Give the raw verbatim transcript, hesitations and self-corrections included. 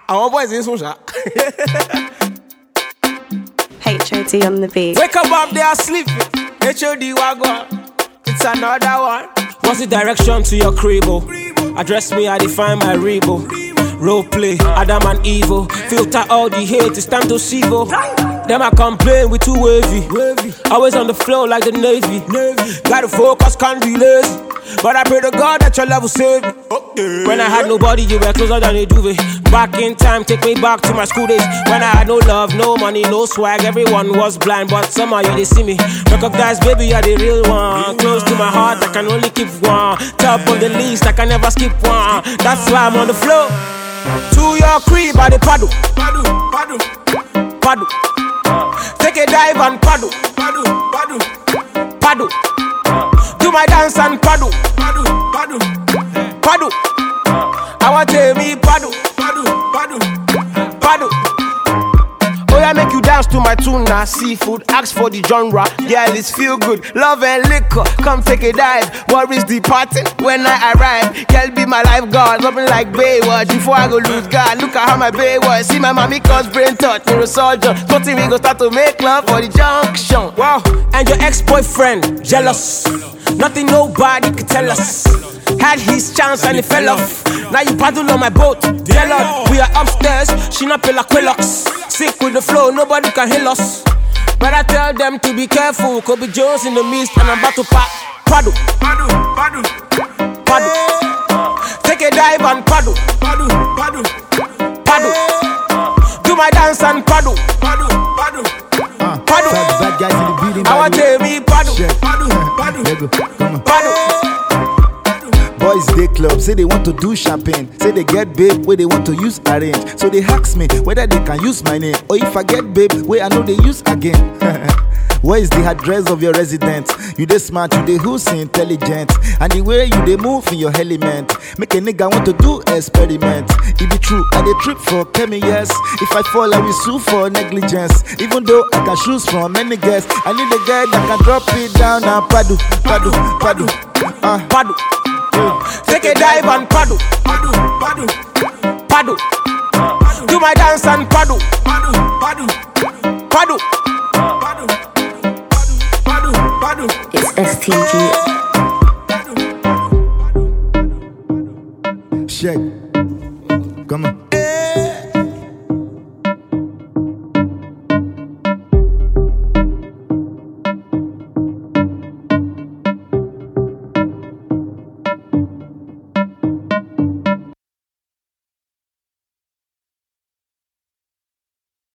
Our boys in Sunja. H O D on the beat. Wake up up, they are sleeping. H O D wagon. It's another one. What's the direction to your cribbo? Address me, I define my rebo. Role play, Adam and Evo. Filter all the hate, it's time to sivo. Them I complain, we too wavy. Always on the floor like the Navy. Gotta focus, can't be lazy. But I pray to God that your love will save me. When I had nobody, you were closer than a duvet. Back in time, take me back to my school days. When I had no love, no money, no swag. Everyone was blind, but somehow you they see me. Recognize, baby, you're the real one. Close to my heart, I can only keep one. Top on the list, I can never skip one. That's why I'm on the floor. To your crib, by the paddle. Paddle, paddle, paddle. Take a dive and paddle. Paddle, paddle, paddle. Do my dance and paddle. Paddle, paddle, paddle. I want to me paddle. Paddle, paddle, paddle. Oh yeah, make you dance to my tuna seafood. Ask for the genre. Yeah, it's feel good. Love and liquor. Come take a dive. Worries departing when I arrive. Girl be my lifeguard. Something like Baywatch. Before I go lose God, look at how my bay was. See my mommy cause brain touch. Neurosurgeon. Something we go start to make love for the junction. Wow. And your ex-boyfriend jealous. Nothing nobody could tell us. Had his chance and he fell off. Now you paddle on my boat. Tell her we are upstairs. She not pay like Quillox. Sick with the flow, nobody can heal us. But I tell them to be careful. Kobe Jones in the mist and I'm about to pa- paddle. Paddle, paddle, paddle. Take a dive and paddle. Paddle, paddle, paddle. Do my dance and paddle. Paddle, paddle, uh, paddle. Bad guys in the building. I want to me paddle. Paddle, paddle, paddle, paddle. Boys they club, say they want to do champagne. Say they get babe where they want to use arrange. So they ask me whether they can use my name. Or if I get babe where I know they use again. Where is the address of your residence? You they smart, you they who's intelligent. And the way you they move in your element. Make a nigga want to do experiment. It be true, I they trip for Kemi, yes. If I fall, I will sue for negligence. Even though I can choose from many guests, I need a guy that can drop it down and paddle, paddle, paddle, uh, paddle. Take a dive and paddle. Paddle, paddle, paddle. Do my dance and paddle. Paddle, paddle, paddle. Paddle, paddle, paddle. It's S T G. Shake. Come on.